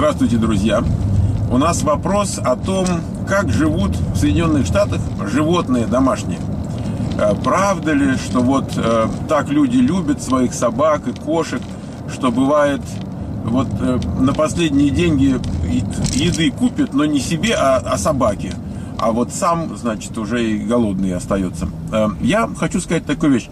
Здравствуйте, друзья! У нас вопрос о том, как живут в Соединенных Штатах животные домашние. Правда ли, что вот так люди любят своих собак и кошек, что бывает вот на последние деньги еды купят, но не себе, а собаке. А вот сам, значит, уже и голодный остается. Я хочу сказать такую вещь.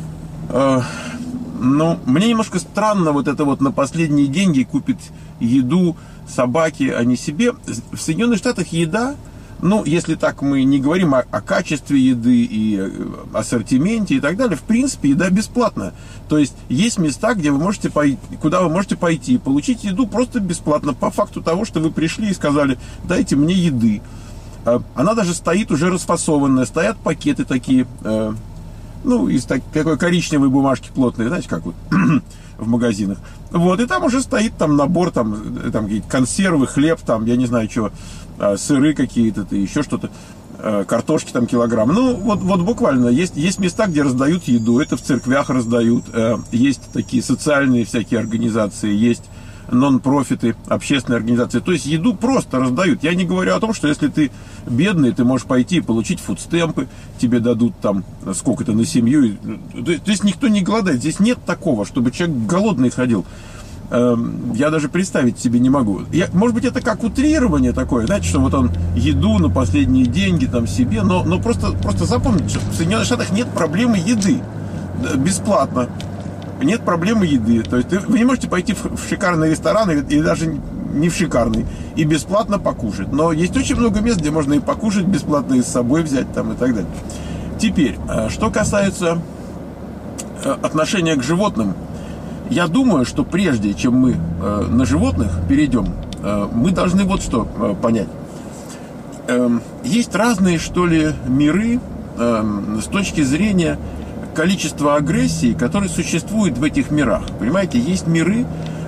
Ну, мне немножко странно вот это вот на последние деньги купит еду собаке, а не себе. В Соединенных Штатах еда, ну, если так мы не говорим о качестве еды и ассортименте и так далее, в принципе, еда бесплатная. То есть есть места, где вы можете куда вы можете пойти и получить еду просто бесплатно, по факту того, что вы пришли и сказали: дайте мне еды. Она даже стоит уже расфасованная, стоят пакеты такие, ну, из такой коричневой бумажки плотной, знаете, как вот в магазинах. Вот, и там уже стоит там набор, там какие-то консервы, хлеб, там, я не знаю, что, сыры какие-то, еще что-то, картошки там килограмм. Ну, вот буквально, есть места, где раздают еду, это в церквях раздают, есть такие социальные всякие организации, есть нон-профиты, общественные организации. То есть еду просто раздают. Я не говорю о том, что если ты бедный, ты можешь пойти и получить фудстемпы, тебе дадут там сколько-то на семью. То есть никто не голодает. Здесь нет такого, чтобы человек голодный ходил. Я даже представить себе не могу. Может быть, это как утрирование такое, знаете, что вот он еду на последние деньги там себе, но просто запомните, что в Соединенных Штатах нет проблемы еды бесплатно. Нет проблемы еды. То есть вы не можете пойти в шикарный ресторан, и даже не в шикарный, и бесплатно покушать. Но есть очень много мест, где можно и покушать бесплатно, и с собой взять там и так далее. Теперь, что касается отношения к животным, я думаю, что прежде чем мы на животных перейдем, мы должны вот что понять. Есть разные, что ли, миры с точки зрения количество агрессии, которое существует в этих мирах. Понимаете, есть миры,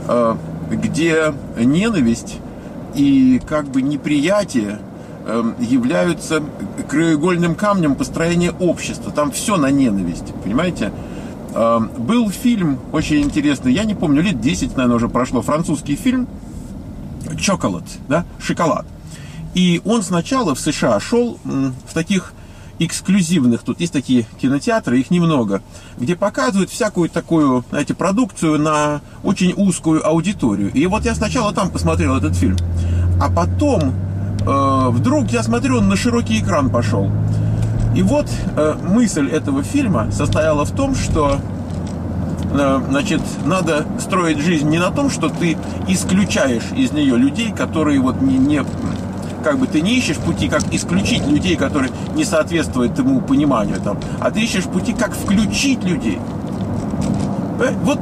где ненависть и как бы неприятие являются краеугольным камнем построения общества. Там все на ненависть, понимаете? Был фильм очень интересный, я не помню, лет 10, наверное, уже прошло, французский фильм «Chocolate», да, «Шоколад». И он сначала в США шел в таких эксклюзивных, тут есть такие кинотеатры, их немного, где показывают всякую такую, знаете, продукцию на очень узкую аудиторию. И вот я сначала там посмотрел этот фильм, а потом вдруг я смотрю, он на широкий экран пошел. И вот мысль этого фильма состояла в том, что значит, надо строить жизнь не на том, что ты исключаешь из нее людей, которые вот как бы ты не ищешь пути, как исключить людей, которые не соответствуют твоему пониманию, там, а ты ищешь пути, как включить людей. Вот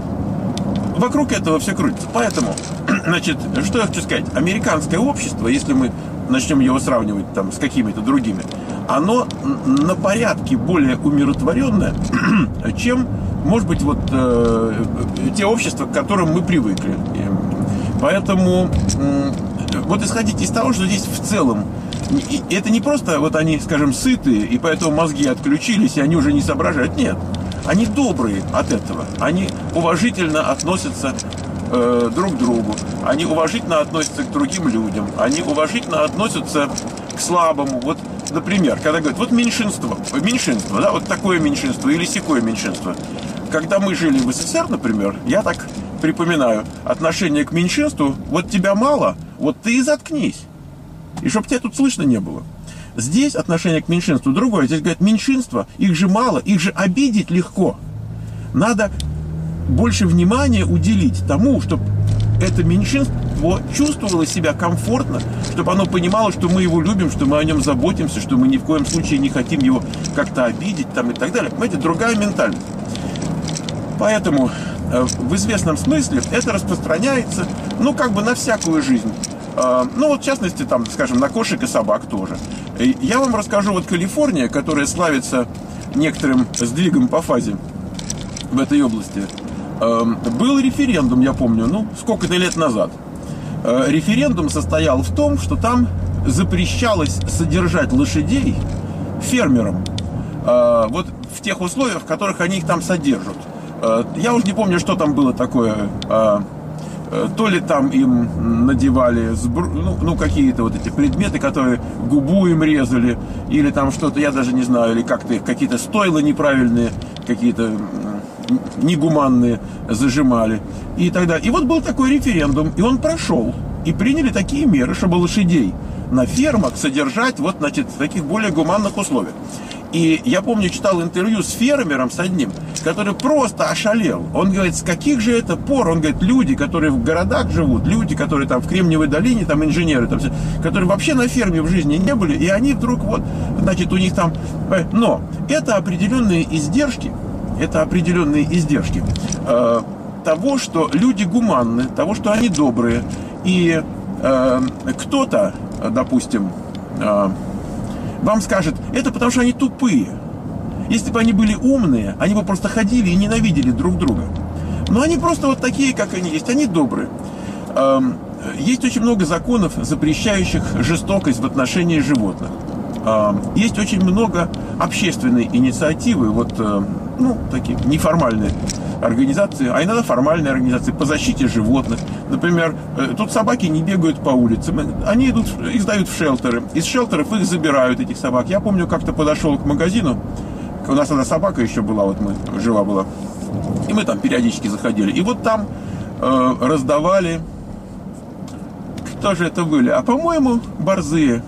вокруг этого все крутится. Поэтому, значит, что я хочу сказать, американское общество, если мы начнем его сравнивать там с какими-то другими, оно на порядке более умиротворенное, чем, может быть, вот те общества, к которым мы привыкли. Поэтому вот исходите из того, что здесь в целом это не просто вот они, скажем, сытые, и поэтому мозги отключились, и они уже не соображают. Нет, они добрые от этого. Они уважительно относятся друг к другу. Они уважительно относятся к другим людям. Они уважительно относятся к слабому. Вот, например, когда говорят, вот меньшинство, да, вот такое меньшинство или сякое меньшинство. Когда мы жили в СССР, например, я так припоминаю, отношение к меньшинству, вот тебя мало, вот ты и заткнись. И чтоб тебя тут слышно не было. Здесь отношение к меньшинству другое. Здесь говорят, меньшинство, их же мало, их же обидеть легко. Надо больше внимания уделить тому, чтобы это меньшинство чувствовало себя комфортно, чтобы оно понимало, что мы его любим, что мы о нем заботимся, что мы ни в коем случае не хотим его как-то обидеть там, и так далее. Понимаете, другая ментальность. Поэтому в известном смысле это распространяется, ну, как бы на всякую жизнь. Ну, вот в частности, там, скажем, на кошек и собак тоже. Я вам расскажу, вот Калифорния, которая славится некоторым сдвигом по фазе в этой области. Был референдум, я помню, ну, сколько-то лет назад. Референдум состоял в том, что там запрещалось содержать лошадей фермерам. Вот в тех условиях, в которых они их там содержат. Я уже не помню, что там было такое то ли там им надевали какие-то вот эти предметы, которые губу им резали, или там что-то, я даже не знаю, или как-то их какие-то стойла неправильные, какие-то негуманные зажимали и так далее. И вот был такой референдум, и он прошел, и приняли такие меры, чтобы лошадей на фермах содержать вот, значит, в таких более гуманных условиях. И я помню, читал интервью с фермером, с одним, который просто ошалел. Он говорит, с каких же это пор? Он говорит, люди, которые в городах живут, люди, которые там в Кремниевой долине, там инженеры, там все, которые вообще на ферме в жизни не были, и они вдруг вот, значит, у них там... Но это определенные издержки того, что люди гуманны, того, что они добрые. И кто-то, допустим... вам скажет, это потому что они тупые. Если бы они были умные, они бы просто ходили и ненавидели друг друга. Но они просто вот такие, как они есть. Они добрые. Есть очень много законов, запрещающих жестокость в отношении животных. Есть очень много общественной инициативы, вот, такие неформальные организации, а иногда формальные организации по защите животных. Например, тут собаки не бегают по улицам, они идут, их сдают в шелтеры. Из шелтеров их забирают, этих собак. Я помню, как-то подошел к магазину, у нас тогда собака еще была, вот жила была, и мы там периодически заходили. И вот там раздавали, кто же это были? А по-моему, борзые.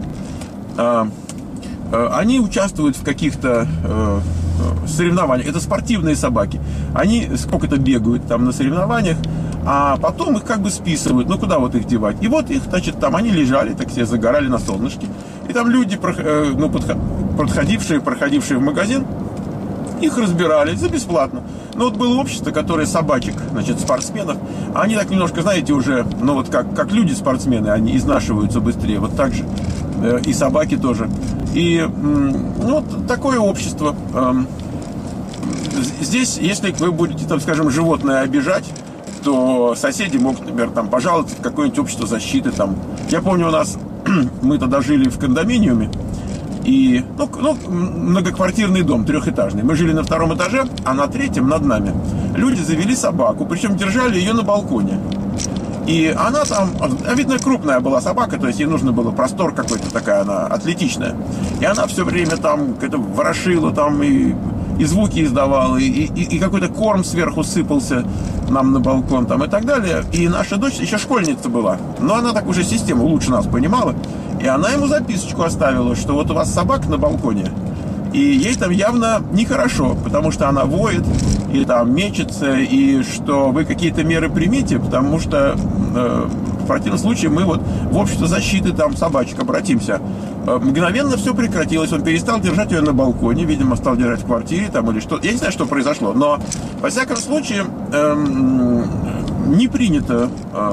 Они участвуют в каких-то соревнованиях. Это спортивные собаки. Они сколько-то бегают там на соревнованиях, а потом их как бы списывают. Ну, куда вот их девать? И вот их, значит, там они лежали, так себе загорали на солнышке. И там люди, проходившие в магазин, их разбирали за бесплатно. Но вот было общество, которое собачек, значит, спортсменов, они так немножко, знаете, уже, вот как люди-спортсмены, они изнашиваются быстрее. Вот так же и собаки тоже. И вот такое общество. Здесь, если вы будете, там, скажем, животное обижать, то соседи могут, например, там, пожаловаться в какое-нибудь общество защиты. Там. Я помню, у нас, мы тогда жили в кондоминиуме, и, многоквартирный дом, трехэтажный. Мы жили на 2-м этаже, а на 3-м над нами люди завели собаку, причем держали ее на балконе. И она там, видно, крупная была собака, то есть ей нужно было простор какой-то, такая она атлетичная. И она все время там ворошила, там и звуки издавала, и какой-то корм сверху сыпался нам на балкон там и так далее. И наша дочь еще школьница была, но она так уже систему лучше нас понимала. И она ему записочку оставила, что вот у вас собака на балконе, и ей там явно нехорошо, потому что она воет и там мечется, и что вы какие-то меры примите, потому что в противном случае мы вот в общество защиты там собачек обратимся. Мгновенно все прекратилось, он перестал держать ее на балконе, видимо, стал держать в квартире там или что. Я не знаю, что произошло, но во всяком случае не принято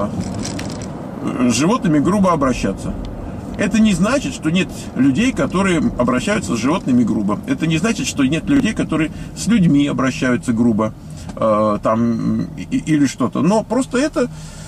с животными грубо обращаться. Это не значит, что нет людей, которые обращаются с животными грубо. Это не значит, что нет людей, которые с людьми обращаются грубо или что-то. Но просто это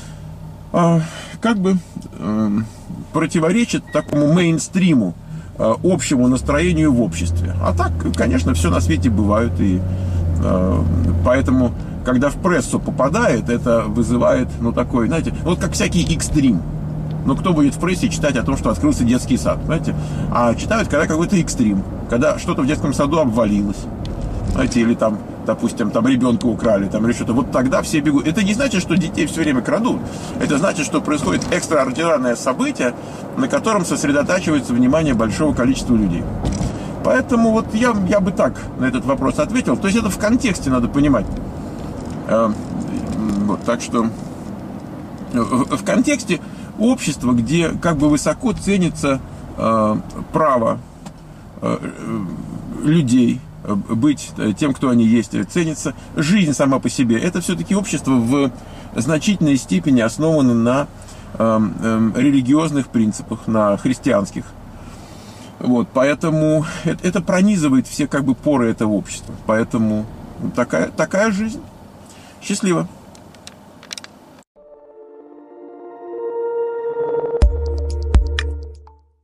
противоречит такому мейнстриму, общему настроению в обществе. А так, конечно, все на свете бывает. И поэтому, когда в прессу попадает, это вызывает, такой, знаете, вот как всякий экстрим. Но кто будет в прессе читать о том, что открылся детский сад, знаете? А читают, когда какой-то экстрим, когда что-то в детском саду обвалилось, знаете, или там, допустим, там ребенка украли, там или что-то. Вот тогда все бегут. Это не значит, что детей все время крадут. Это значит, что происходит экстраординарное событие, на котором сосредотачивается внимание большого количества людей. Поэтому вот я бы так на этот вопрос ответил. То есть это в контексте надо понимать. Так что в контексте общество, где как бы высоко ценится право людей быть тем, кто они есть, ценится жизнь сама по себе. Это все-таки общество в значительной степени основано на религиозных принципах, на христианских. Вот, поэтому это пронизывает все как бы поры этого общества. Поэтому такая жизнь. Счастливо.